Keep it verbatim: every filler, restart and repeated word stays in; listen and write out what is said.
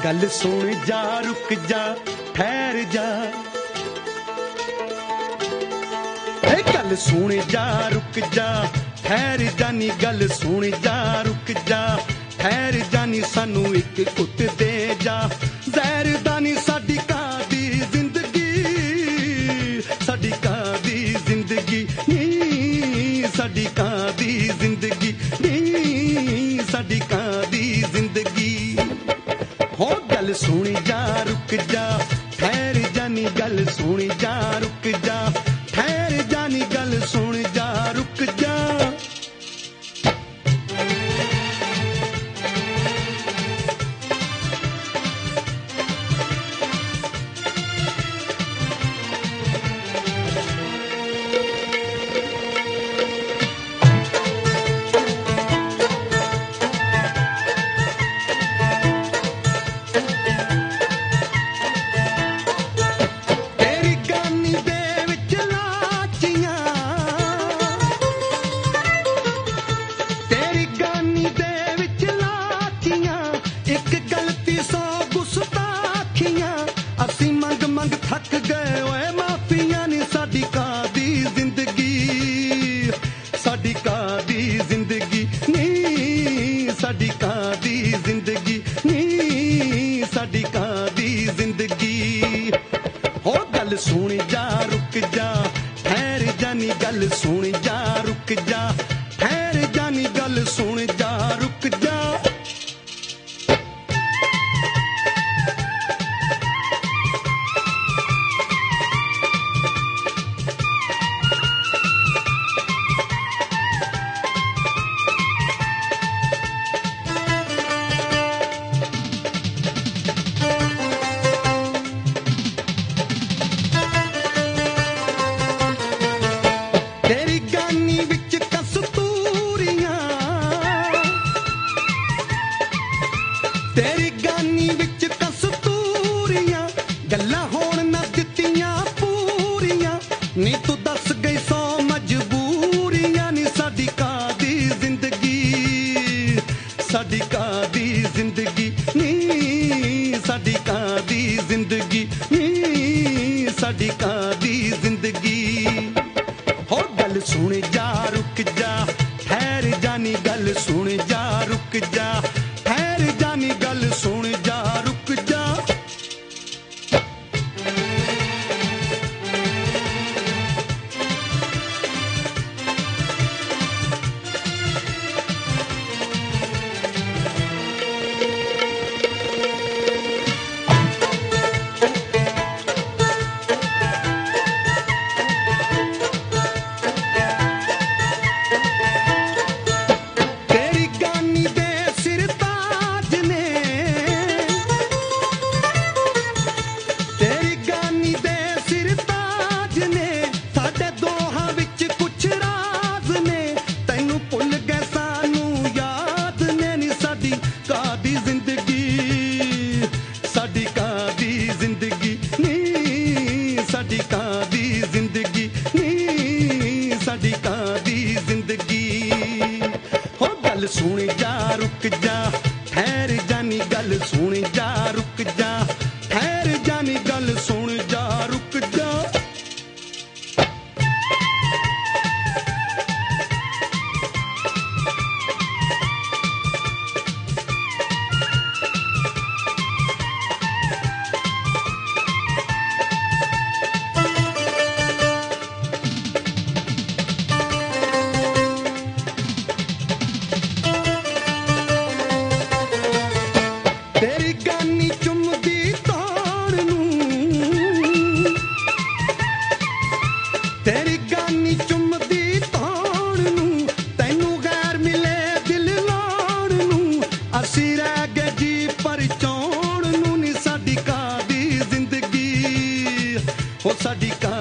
गल सुन जा रुक जा ठहर जा, गल सुन जा रुक जा ठहर जा नी, गल सुन जा रुक जा ठहर जा नी, सानू एक कुट दे जा, जहर दानी साडी कादी जिंदगी, साडी कादी जिंदगी नी, साडी कादी जिंदगी नी, साडी कादी जिंदगी। हो गल सुन जा रुक जा ठहर जा नी, गल सुन जा रुक जा ठहर जा नी, गल सुन जा रुक जा। थक गए ओए माफिया नी, साडी कादी जिंदगी, साडी कादी जिंदगी नी, साडी कादी जिंदगी नी, साडी कादी जिंदगी। हो गल सुन जा रुक जा ठहर जा नी, गल सुन जा रुक जा ठहर जा नी, गल सुन जा रुक जा। तेरी गानी विच कस्तूरियां, तेरी गानी विच कस्तूरियां, गल्लां होण ना दित्तियां पूरियां, नी तू दस गई सौ मजबूरियां नी, साडी कादी जिंदगी, साडी कादी जिंदगी नी, साडी कादी जिंदगी नी, साडी कादी जिंदगी। हो गल सुन जा रुक जा ठहर जा नी, गल सुन जा रुक जा ठहर जा नी, गल सुन जा रुक जा। कादी जिंदगी, साडी कादी जिंदगी नी, साडी कादी जिंदगी नी, साडी कादी जिंदगी। हो गल सुन जा रुक जा ठहर जा नी, गल सुन जा रुक जा ठहर जा नी, गल सुन जा रुक जा। तेरी गानी चुमदी तान नूं, तेरी गानी चुमदी तान नूं, तैनू गैर मिले दिल लाण नूं, असी रह गए जी परचाउण नूं नी, साडी कादी जिंदगी हो साडी